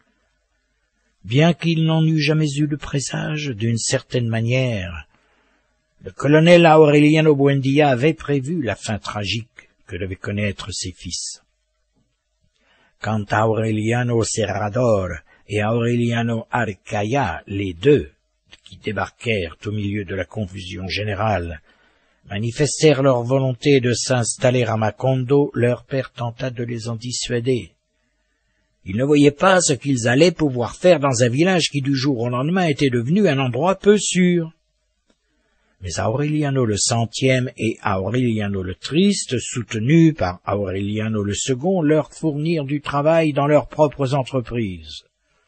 Bien qu'il n'en eût jamais eu le présage, d'une certaine manière, le colonel Aureliano Buendia avait prévu la fin tragique que devaient connaître ses fils. Quant à Aureliano Serrador et Aureliano Arcaya, les deux, qui débarquèrent au milieu de la confusion générale, manifestèrent leur volonté de s'installer à Macondo, leur père tenta de les en dissuader. Ils ne voyaient pas ce qu'ils allaient pouvoir faire dans un village qui du jour au lendemain était devenu un endroit peu sûr. Mais Aureliano le Centième et Aureliano le Triste, soutenus par Aureliano le Second, leur fournirent du travail dans leurs propres entreprises.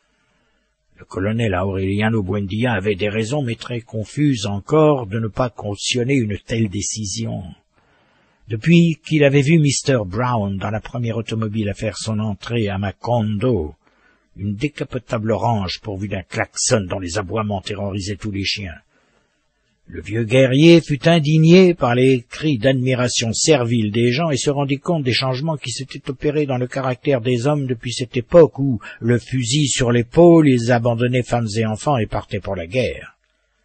Le colonel Aureliano Buendia avait des raisons, mais très confuses encore, de ne pas cautionner une telle décision. Depuis qu'il avait vu mister Brown dans la première automobile à faire son entrée à Macondo, une décapotable orange pourvue d'un klaxon dont les aboiements terrorisaient tous les chiens, le vieux guerrier fut indigné par les cris d'admiration servile des gens et se rendit compte des changements qui s'étaient opérés dans le caractère des hommes depuis cette époque où, le fusil sur l'épaule, ils abandonnaient femmes et enfants et partaient pour la guerre.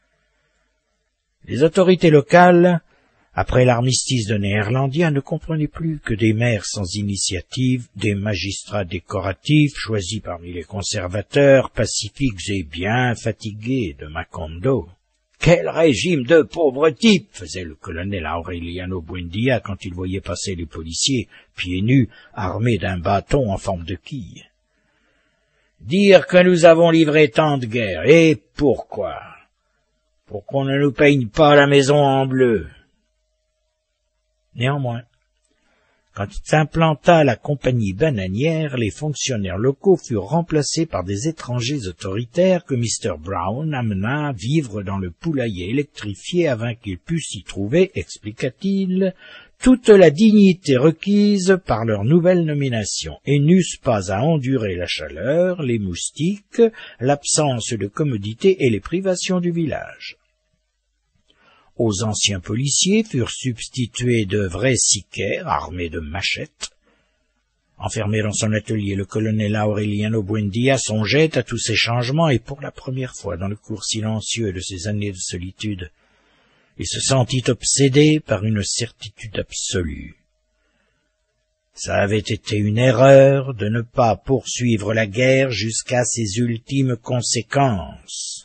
Les autorités locales, après l'armistice de Néerlandia, ne comprenaient plus que des maires sans initiative, des magistrats décoratifs choisis parmi les conservateurs, pacifiques et bien fatigués de Macondo. « Quel régime de pauvres types !» faisait le colonel Aureliano Buendia quand il voyait passer les policiers, pieds nus, armés d'un bâton en forme de quille. « Dire que nous avons livré tant de guerres, et pourquoi ? Pour qu'on ne nous peigne pas la maison en bleu. » Néanmoins, quand s'implanta la compagnie bananière, les fonctionnaires locaux furent remplacés par des étrangers autoritaires que mister Brown amena vivre dans le poulailler électrifié afin qu'ils pussent y trouver, expliqua-t-il, toute la dignité requise par leur nouvelle nomination, et n'eussent pas à endurer la chaleur, les moustiques, l'absence de commodité et les privations du village. Aux anciens policiers furent substitués de vrais sicaires armés de machettes. Enfermé dans son atelier, le colonel Aureliano Buendia songeait à tous ces changements et pour la première fois dans le cours silencieux de ces années de solitude, il se sentit obsédé par une certitude absolue. Ça avait été une erreur de ne pas poursuivre la guerre jusqu'à ses ultimes conséquences.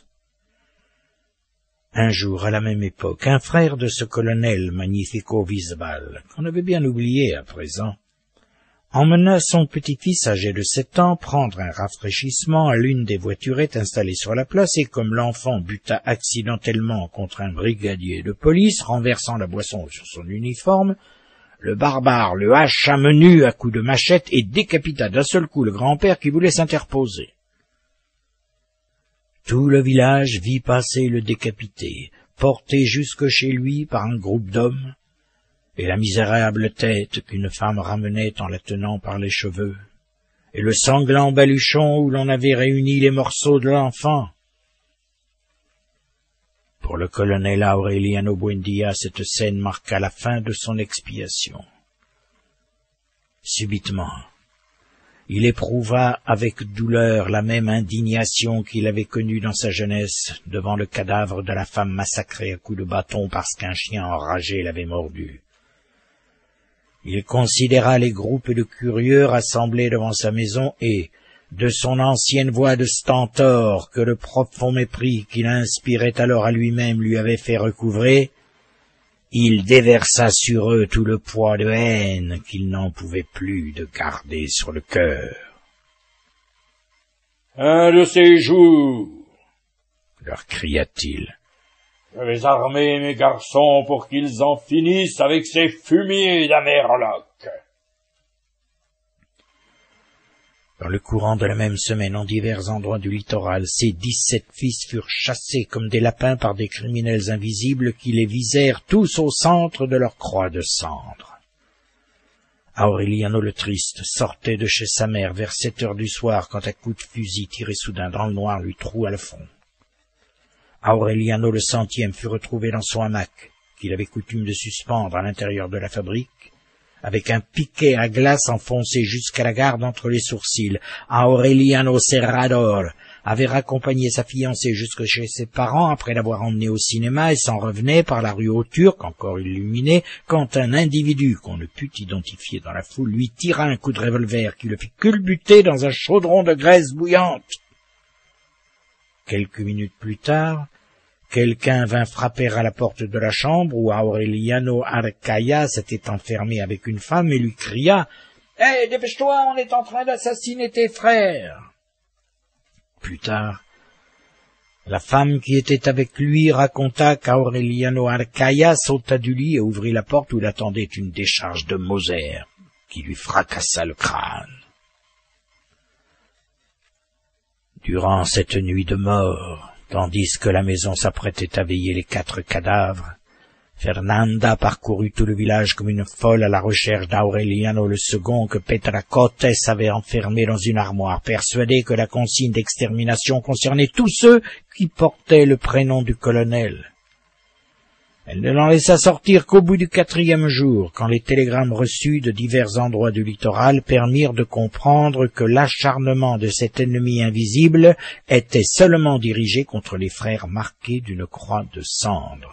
Un jour, à la même époque, un frère de ce colonel Magnifico Visbal, qu'on avait bien oublié à présent, emmena son petit-fils âgé de sept ans prendre un rafraîchissement à l'une des voiturettes installées sur la place, et comme l'enfant buta accidentellement contre un brigadier de police, renversant la boisson sur son uniforme, le barbare le hacha menu à coups de machette et décapita d'un seul coup le grand-père qui voulait s'interposer. Tout le village vit passer le décapité, porté jusque chez lui par un groupe d'hommes, et la misérable tête qu'une femme ramenait en la tenant par les cheveux, et le sanglant baluchon où l'on avait réuni les morceaux de l'enfant. Pour le colonel Aureliano Buendia, cette scène marqua la fin de son expiation. Subitement, il éprouva avec douleur la même indignation qu'il avait connue dans sa jeunesse devant le cadavre de la femme massacrée à coups de bâton parce qu'un chien enragé l'avait mordu. Il considéra les groupes de curieux rassemblés devant sa maison et, de son ancienne voix de stentor que le profond mépris qu'il inspirait alors à lui-même lui avait fait recouvrer, il déversa sur eux tout le poids de haine qu'il n'en pouvait plus de garder sur le cœur. « Un de ces jours, leur cria-t-il, je vais armer mes garçons pour qu'ils en finissent avec ces fumiers d'Amerloc. » Dans le courant de la même semaine, en divers endroits du littoral, ses dix-sept fils furent chassés comme des lapins par des criminels invisibles qui les visèrent tous au centre de leur croix de cendre. Aureliano le Triste sortait de chez sa mère vers sept heures du soir quand un coup de fusil tiré soudain dans le noir lui troua le front. Aureliano le Centième fut retrouvé dans son hamac, qu'il avait coutume de suspendre à l'intérieur de la fabrique, avec un piquet à glace enfoncé jusqu'à la garde entre les sourcils. Aureliano Serrador avait raccompagné sa fiancée jusque chez ses parents après l'avoir emmenée au cinéma et s'en revenait par la rue aux Turcs, encore illuminée, quand un individu qu'on ne put identifier dans la foule lui tira un coup de revolver qui le fit culbuter dans un chaudron de graisse bouillante. Quelques minutes plus tard, quelqu'un vint frapper à la porte de la chambre où Aureliano Arcaya s'était enfermé avec une femme et lui cria « Hé, dépêche-toi, on est en train d'assassiner tes frères !» Plus tard, la femme qui était avec lui raconta qu'Aureliano Arcaya sauta du lit et ouvrit la porte où l'attendait une décharge de Moser qui lui fracassa le crâne. Durant cette nuit de mort, tandis que la maison s'apprêtait à veiller les quatre cadavres, Fernanda parcourut tout le village comme une folle à la recherche d'Aureliano le Second que Petracotes avait enfermé dans une armoire, persuadé que la consigne d'extermination concernait tous ceux qui portaient le prénom du colonel. Elle ne l'en laissa sortir qu'au bout du quatrième jour, quand les télégrammes reçus de divers endroits du littoral permirent de comprendre que l'acharnement de cet ennemi invisible était seulement dirigé contre les frères marqués d'une croix de cendre.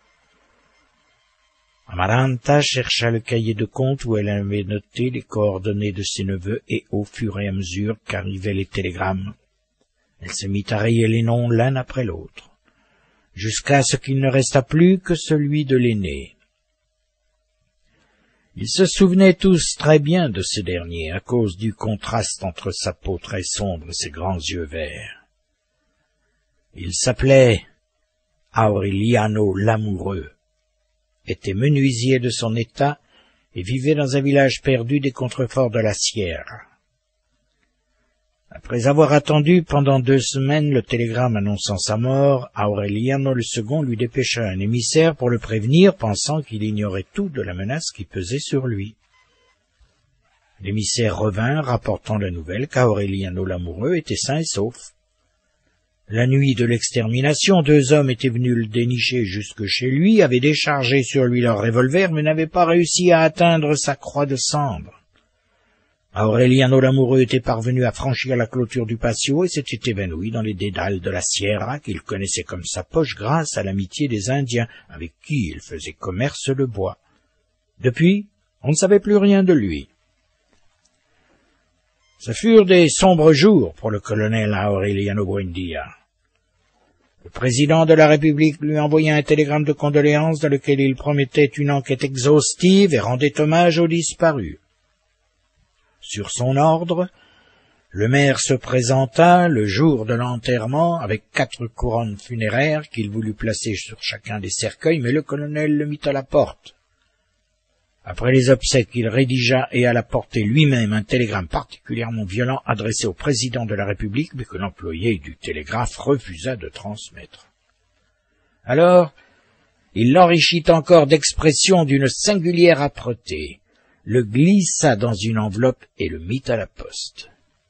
Amaranta chercha le cahier de compte où elle avait noté les coordonnées de ses neveux et au fur et à mesure qu'arrivaient les télégrammes, elle se mit à rayer les noms l'un après l'autre, jusqu'à ce qu'il ne restât plus que celui de l'aîné. Ils se souvenaient tous très bien de ce dernier, à cause du contraste entre sa peau très sombre et ses grands yeux verts. Il s'appelait Aureliano l'Amoureux, était menuisier de son état et vivait dans un village perdu des contreforts de la Sierra. Après avoir attendu pendant deux semaines le télégramme annonçant sa mort, Aureliano le Second lui dépêcha un émissaire pour le prévenir, pensant qu'il ignorait tout de la menace qui pesait sur lui. L'émissaire revint, rapportant la nouvelle qu'Aureliano l'Amoureux était sain et sauf. La nuit de l'extermination, deux hommes étaient venus le dénicher jusque chez lui, avaient déchargé sur lui leur revolver, mais n'avaient pas réussi à atteindre sa croix de cendre. Aureliano l'Amoureux était parvenu à franchir la clôture du patio et s'était évanoui dans les dédales de la Sierra qu'il connaissait comme sa poche grâce à l'amitié des Indiens avec qui il faisait commerce le bois. Depuis, on ne savait plus rien de lui. Ce furent des sombres jours pour le colonel Aureliano Buendia. Le président de la République lui envoya un télégramme de condoléances dans lequel il promettait une enquête exhaustive et rendait hommage aux disparus. Sur son ordre, le maire se présenta le jour de l'enterrement avec quatre couronnes funéraires qu'il voulut placer sur chacun des cercueils, mais le colonel le mit à la porte. Après les obsèques, il rédigea et alla porter lui-même un télégramme particulièrement violent adressé au président de la République, mais que l'employé du télégraphe refusa de transmettre. Alors, il l'enrichit encore d'expressions d'une singulière âpreté, le glissa dans une enveloppe et le mit à la poste.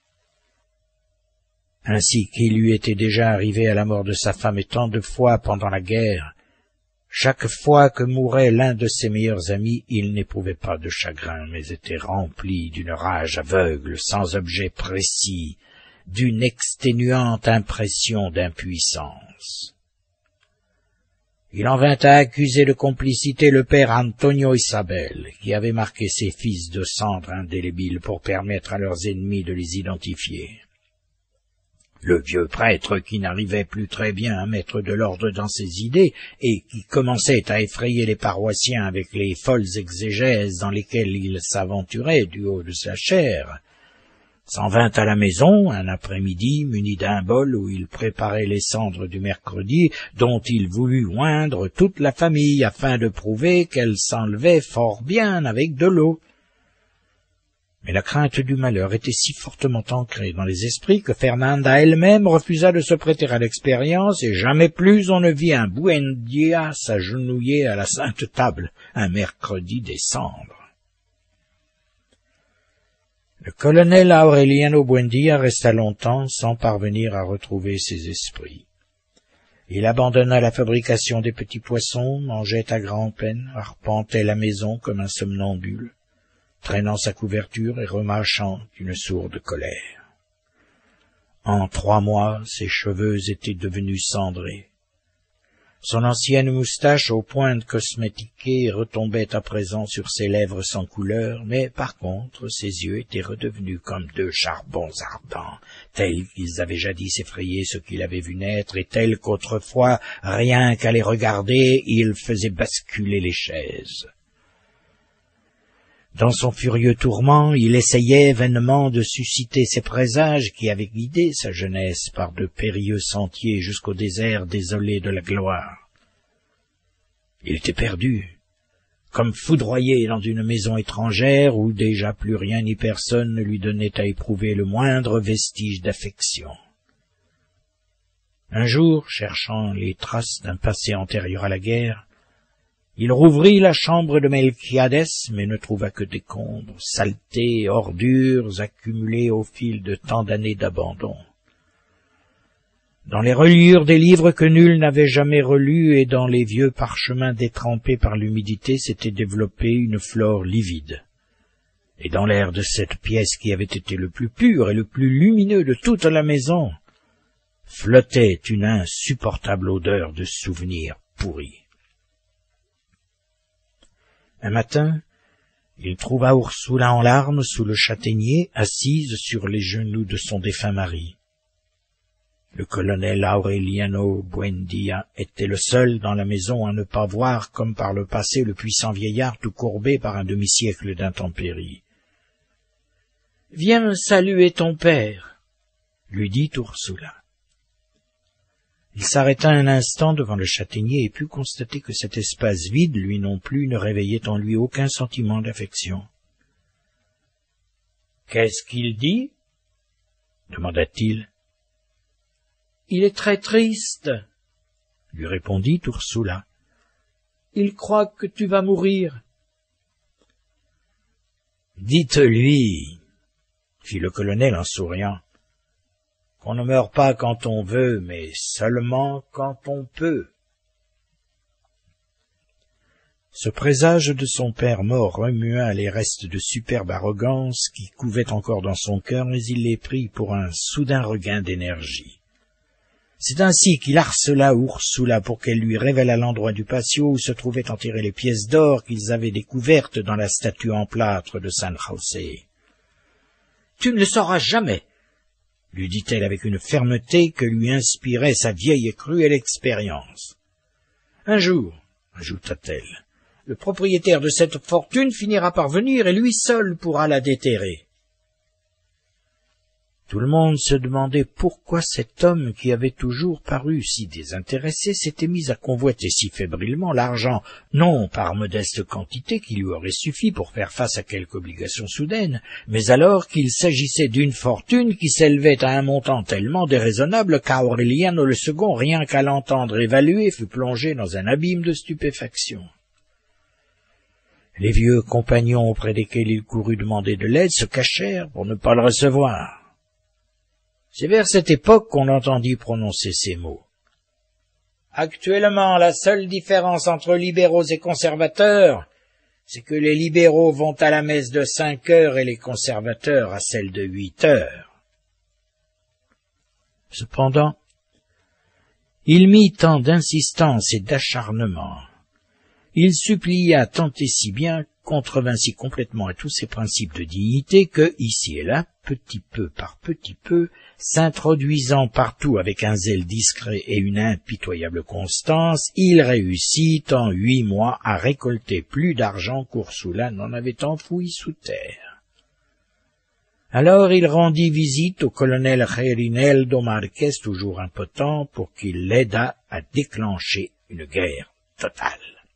Ainsi qu'il lui était déjà arrivé à la mort de sa femme et tant de fois pendant la guerre, chaque fois que mourait l'un de ses meilleurs amis, il n'éprouvait pas de chagrin, mais était rempli d'une rage aveugle, sans objet précis, d'une exténuante impression d'impuissance. Il en vint à accuser de complicité le père Antonio Isabel, qui avait marqué ses fils de cendres indélébiles pour permettre à leurs ennemis de les identifier. Le vieux prêtre, qui n'arrivait plus très bien à mettre de l'ordre dans ses idées et qui commençait à effrayer les paroissiens avec les folles exégèses dans lesquelles il s'aventurait du haut de sa chair, s'en vint à la maison un après-midi muni d'un bol où il préparait les cendres du mercredi, dont il voulut oindre toute la famille afin de prouver qu'elle s'enlevait fort bien avec de l'eau. Mais la crainte du malheur était si fortement ancrée dans les esprits que Fernanda elle-même refusa de se prêter à l'expérience, et jamais plus on ne vit un Buendia s'agenouiller à la sainte table un mercredi des cendres. Le colonel Aureliano Buendia resta longtemps sans parvenir à retrouver ses esprits. Il abandonna la fabrication des petits poissons, mangeait à grand-peine, arpentait la maison comme un somnambule, traînant sa couverture et remâchant une sourde colère. En trois mois, ses cheveux étaient devenus cendrés. Son ancienne moustache aux pointes cosmétiquées retombait à présent sur ses lèvres sans couleur, mais par contre ses yeux étaient redevenus comme deux charbons ardents, tels qu'ils avaient jadis effrayé ceux qui l'avaient vu naître, et tels qu'autrefois, rien qu'à les regarder, ils faisaient basculer les chaises. Dans son furieux tourment, il essayait vainement de susciter ces présages qui avaient guidé sa jeunesse par de périlleux sentiers jusqu'au désert désolé de la gloire. Il était perdu, comme foudroyé dans une maison étrangère où déjà plus rien ni personne ne lui donnait à éprouver le moindre vestige d'affection. Un jour, cherchant les traces d'un passé antérieur à la guerre, il rouvrit la chambre de Melquiades, mais ne trouva que décombres, saletés, ordures accumulées au fil de tant d'années d'abandon. Dans les reliures des livres que nul n'avait jamais relus et dans les vieux parchemins détrempés par l'humidité s'était développée une flore livide. Et dans l'air de cette pièce qui avait été le plus pur et le plus lumineux de toute la maison, flottait une insupportable odeur de souvenirs pourris. Un matin, il trouva Ursula en larmes sous le châtaignier, assise sur les genoux de son défunt mari. Le colonel Aureliano Buendia était le seul dans la maison à ne pas voir, comme par le passé, le puissant vieillard tout courbé par un demi-siècle d'intempéries. « Viens saluer ton père, » lui dit Ursula. Il s'arrêta un instant devant le châtaignier et put constater que cet espace vide, lui non plus, ne réveillait en lui aucun sentiment d'affection. « Qu'est-ce qu'il dit ?» demanda-t-il. « Il est très triste, » lui répondit Ursula. « Il croit que tu vas mourir. »« Dites-lui, » fit le colonel en souriant, qu'on ne meurt pas quand on veut, mais seulement quand on peut. Ce présage de son père mort remua les restes de superbe arrogance qui couvaient encore dans son cœur, mais il les prit pour un soudain regain d'énergie. C'est ainsi qu'il harcela Ursula pour qu'elle lui révélât l'endroit du patio où se trouvaient enterrées les pièces d'or qu'ils avaient découvertes dans la statue en plâtre de San José. « Tu ne le sauras jamais !» lui dit-elle avec une fermeté que lui inspirait sa vieille et cruelle expérience. « Un jour, ajouta-t-elle, le propriétaire de cette fortune finira par venir et lui seul pourra la déterrer. » Tout le monde se demandait pourquoi cet homme qui avait toujours paru si désintéressé s'était mis à convoiter si fébrilement l'argent, non par modeste quantité qui lui aurait suffi pour faire face à quelque obligation soudaine, mais alors qu'il s'agissait d'une fortune qui s'élevait à un montant tellement déraisonnable qu'Aureliano le second, rien qu'à l'entendre évaluer, fut plongé dans un abîme de stupéfaction. Les vieux compagnons auprès desquels il courut demander de l'aide se cachèrent pour ne pas le recevoir. C'est vers cette époque qu'on entendit prononcer ces mots. Actuellement, la seule différence entre libéraux et conservateurs, c'est que les libéraux vont à la messe de cinq heures et les conservateurs à celle de huit heures. Cependant, il mit tant d'insistance et d'acharnement. Il supplia tant et si bien, contrevint si complètement à tous ses principes de dignité que, ici et là, petit peu par petit peu, s'introduisant partout avec un zèle discret et une impitoyable constance, il réussit en huit mois à récolter plus d'argent qu'Ursula n'en avait enfoui sous terre. Alors il rendit visite au colonel Reinaldo Marquez, toujours impotent, pour qu'il l'aidât à déclencher une guerre totale.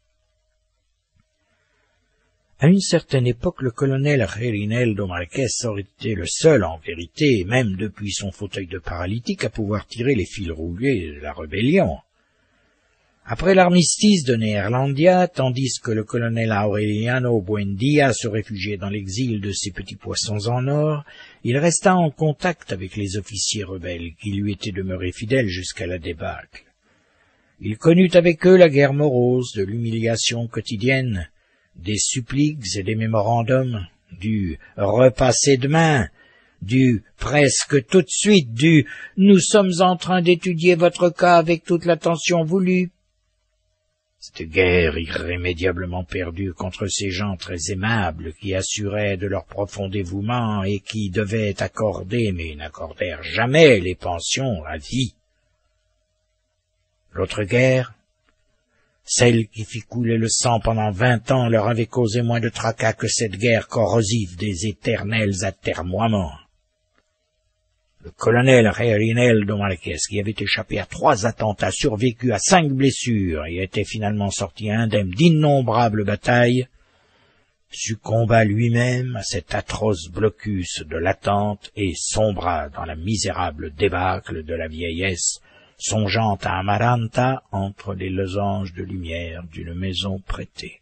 À une certaine époque, le colonel Reinaldo Marquez aurait été le seul, en vérité, même depuis son fauteuil de paralytique, à pouvoir tirer les fils rouillés de la rébellion. Après l'armistice de Néerlandia, tandis que le colonel Aureliano Buendia se réfugiait dans l'exil de ses petits poissons en or, il resta en contact avec les officiers rebelles qui lui étaient demeurés fidèles jusqu'à la débâcle. Il connut avec eux la guerre morose de l'humiliation quotidienne, des suppliques et des mémorandums, du « repassez demain », du « presque tout de suite », du « nous sommes en train d'étudier votre cas avec toute l'attention voulue ». Cette guerre irrémédiablement perdue contre ces gens très aimables qui assuraient de leur profond dévouement et qui devaient accorder, mais n'accordèrent jamais les pensions à vie. L'autre guerre, celle qui fit couler le sang pendant vingt ans, leur avait causé moins de tracas que cette guerre corrosive des éternels atermoiements. Le colonel Reinaldo Marquez, qui avait échappé à trois attentats, survécut à cinq blessures et était finalement sorti indemne d'innombrables batailles, succomba lui-même à cet atroce blocus de l'attente et sombra dans la misérable débâcle de la vieillesse, songeant à Amaranta entre les losanges de lumière d'une maison prêtée.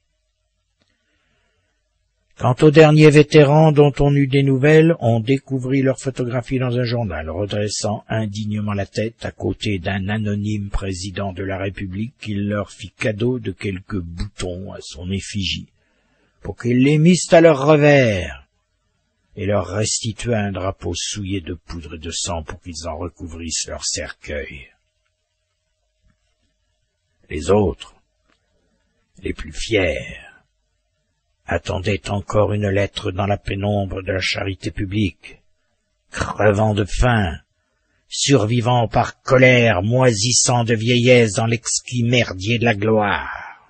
Quant aux derniers vétérans dont on eut des nouvelles, on découvrit leur photographie dans un journal, redressant indignement la tête à côté d'un anonyme président de la République qui leur fit cadeau de quelques boutons à son effigie, pour qu'ils les missent à leur revers, et leur restitua un drapeau souillé de poudre et de sang pour qu'ils en recouvrissent leur cercueil. Les autres, les plus fiers, attendaient encore une lettre dans la pénombre de la charité publique, crevant de faim, survivant par colère, moisissant de vieillesse dans l'exquis merdier de la gloire.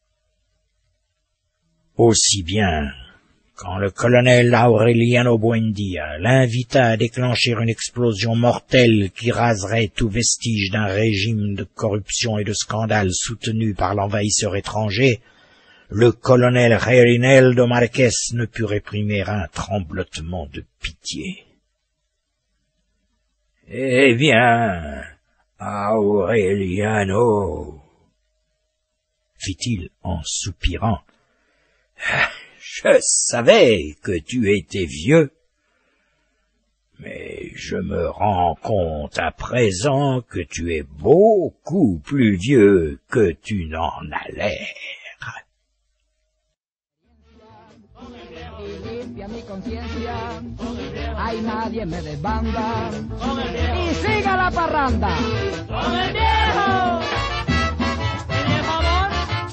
Aussi bien, quand le colonel Aureliano Buendia l'invita à déclencher une explosion mortelle qui raserait tout vestige d'un régime de corruption et de scandale soutenu par l'envahisseur étranger, le colonel Reinaldo Marquez ne put réprimer un tremblotement de pitié. « Eh bien, Aureliano, fit-il en soupirant, « je savais que tu étais vieux, mais je me rends compte à présent que tu es beaucoup plus vieux que tu n'en as l'air. » Mi conciencia, ay nadie me desbanda y siga la parranda. ¡Con el viejo! ¿El viejo amor?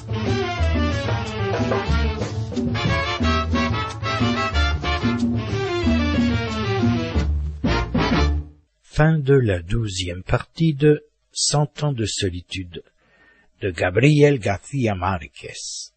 Fin de la douzième partie de Cent ans de solitude de Gabriel García Márquez.